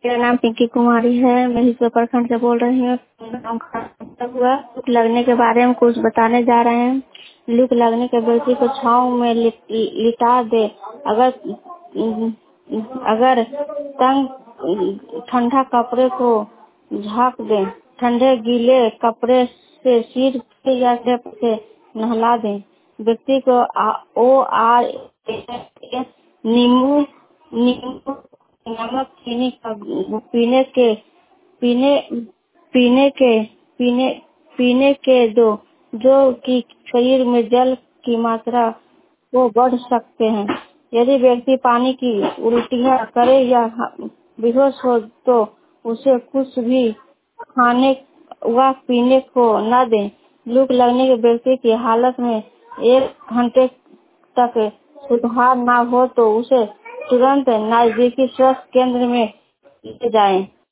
मेरा नाम पिंकी कुमारी है। मैं हिसुआ प्रखंड से बोल रही हूँ। नाम हुआ लूक लगने के बारे में कुछ बताने जा रहे हैं। लूक लगने के व्यक्ति को छांव में लिटा दे। अगर तंग ठंडा कपड़े को झाँक दे। ठंडे गीले कपड़े से सिर या जब से नहला दें। व्यक्ति को ORS नींबू नींबू नमक चीनी का पीने पीने के पीने पीने के दो, जो कि शरीर में जल की मात्रा को बढ़ सकते हैं। यदि व्यक्ति पानी की उल्टियाँ करे या बेहोश हो तो उसे कुछ भी खाने व पीने को न दें। लूक लगने के व्यक्ति की हालत में 1 घंटे तक सुधार न हो तो उसे तुरंत नजदीकी स्वास्थ्य केंद्र में ले जाएं।